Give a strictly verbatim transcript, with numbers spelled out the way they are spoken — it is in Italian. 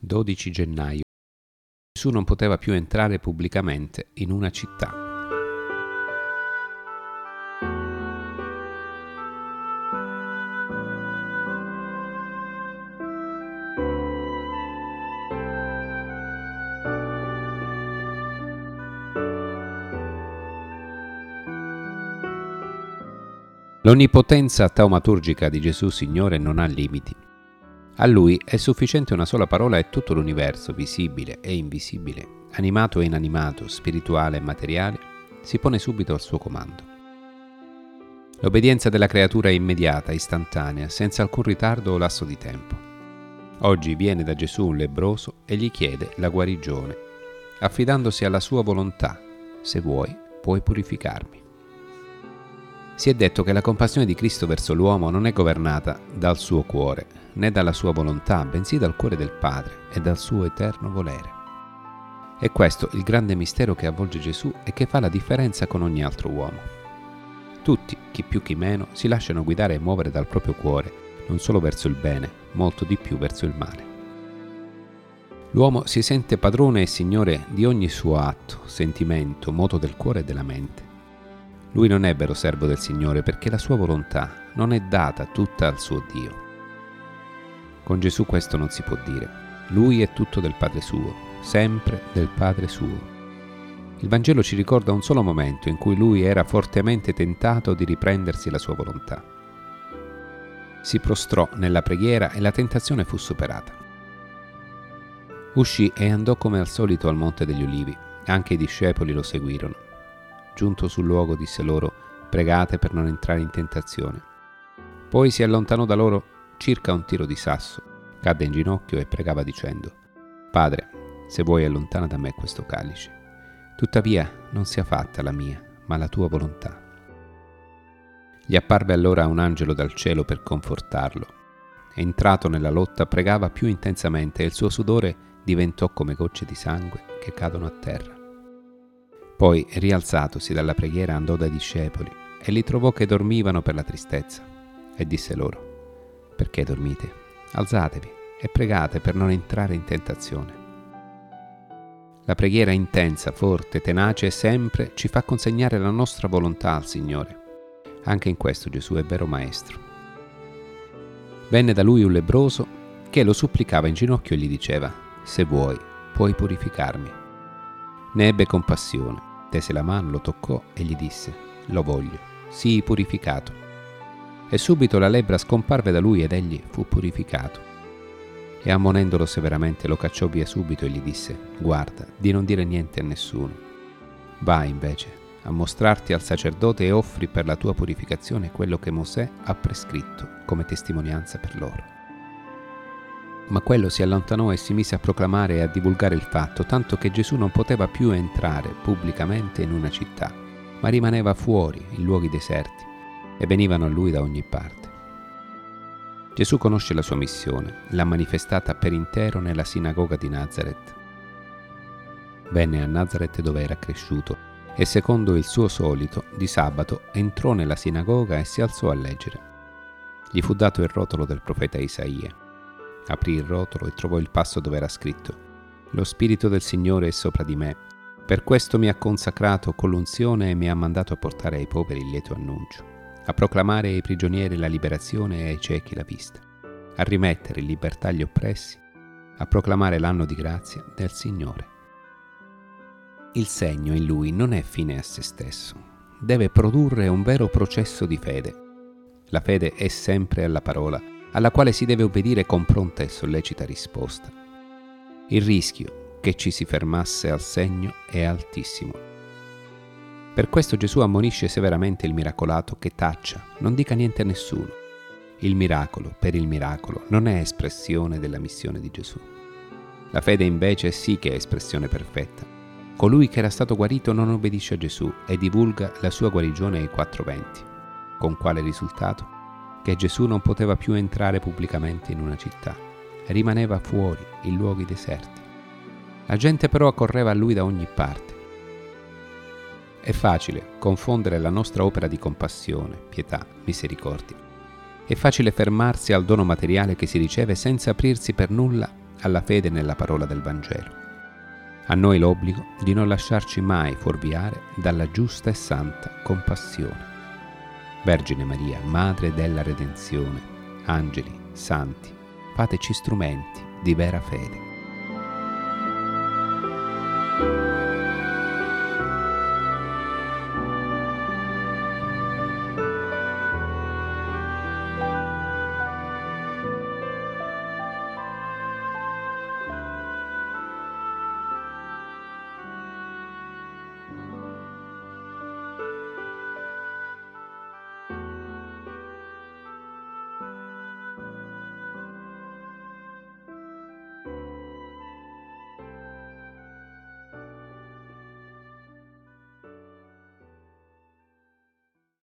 dodici gennaio. Gesù non poteva più entrare pubblicamente in una città. L'onnipotenza taumaturgica di Gesù Signore non ha limiti. A Lui è sufficiente una sola parola e tutto l'universo, visibile e invisibile, animato e inanimato, spirituale e materiale, si pone subito al suo comando. L'obbedienza della creatura è immediata, istantanea, senza alcun ritardo o lasso di tempo. Oggi viene da Gesù un lebbroso e gli chiede la guarigione, affidandosi alla sua volontà: se vuoi, puoi purificarmi. Si è detto che la compassione di Cristo verso l'uomo non è governata dal suo cuore, né dalla sua volontà, bensì dal cuore del Padre e dal suo eterno volere. È questo il grande mistero che avvolge Gesù e che fa la differenza con ogni altro uomo. Tutti, chi più chi meno, si lasciano guidare e muovere dal proprio cuore, non solo verso il bene, molto di più verso il male. L'uomo si sente padrone e signore di ogni suo atto, sentimento, moto del cuore e della mente. Lui non è vero servo del Signore perché la sua volontà non è data tutta al suo Dio. Con Gesù questo non si può dire. Lui è tutto del Padre suo, sempre del Padre suo. Il Vangelo ci ricorda un solo momento in cui lui era fortemente tentato di riprendersi la sua volontà. Si prostrò nella preghiera e la tentazione fu superata. Uscì e andò come al solito al Monte degli Ulivi. Anche i discepoli lo seguirono. Giunto sul luogo disse loro: pregate per non entrare in tentazione. Poi si allontanò da loro circa un tiro di sasso, cadde in ginocchio e pregava dicendo: Padre, se vuoi allontana da me questo calice. Tuttavia non sia fatta la mia, ma la tua volontà. Gli apparve allora un angelo dal cielo per confortarlo. Entrato nella lotta pregava più intensamente e il suo sudore diventò come gocce di sangue che cadono a terra. Poi, rialzatosi dalla preghiera, andò dai discepoli e li trovò che dormivano per la tristezza e disse loro: perché dormite? Alzatevi e pregate per non entrare in tentazione. La preghiera intensa, forte, tenace sempre ci fa consegnare la nostra volontà al Signore. Anche in questo Gesù è vero maestro. Venne da lui un lebbroso che lo supplicava in ginocchio e gli diceva: se vuoi, puoi purificarmi. Ne ebbe compassione, tese la mano, lo toccò e gli disse: lo voglio, sii purificato. E subito la lebbra scomparve da lui ed egli fu purificato. E ammonendolo severamente lo cacciò via subito e gli disse: guarda, di non dire niente a nessuno. Vai invece a mostrarti al sacerdote e offri per la tua purificazione quello che Mosè ha prescritto come testimonianza per loro. Ma quello si allontanò e si mise a proclamare e a divulgare il fatto, tanto che Gesù non poteva più entrare pubblicamente in una città, ma rimaneva fuori, in luoghi deserti, e venivano a lui da ogni parte. Gesù conosce la sua missione, l'ha manifestata per intero nella sinagoga di Nazaret. Venne a Nazaret dove era cresciuto e, secondo il suo solito, di sabato entrò nella sinagoga e si alzò a leggere. Gli fu dato il rotolo del profeta Isaia. Aprì il rotolo e trovò il passo dove era scritto: lo Spirito del Signore è sopra di me, per questo mi ha consacrato con l'unzione e mi ha mandato a portare ai poveri il lieto annuncio, a proclamare ai prigionieri la liberazione e ai ciechi la vista, a rimettere in libertà gli oppressi, a proclamare l'anno di grazia del Signore. Il segno in lui non è fine a se stesso, deve produrre un vero processo di fede. La fede è sempre alla parola, alla quale si deve obbedire con pronta e sollecita risposta. Il rischio che ci si fermasse al segno è altissimo. Per questo Gesù ammonisce severamente il miracolato che taccia, non dica niente a nessuno. Il miracolo, per il miracolo, non è espressione della missione di Gesù. La fede invece sì che è espressione perfetta. Colui che era stato guarito non obbedisce a Gesù e divulga la sua guarigione ai quattro venti. Con quale risultato? Che Gesù non poteva più entrare pubblicamente in una città, rimaneva fuori, in luoghi deserti. La gente però accorreva a lui da ogni parte. È facile confondere la nostra opera di compassione, pietà, misericordia. È facile fermarsi al dono materiale che si riceve senza aprirsi per nulla alla fede nella parola del Vangelo. A noi l'obbligo di non lasciarci mai fuorviare dalla giusta e santa compassione. Vergine Maria, Madre della Redenzione, angeli, santi, fateci strumenti di vera fede.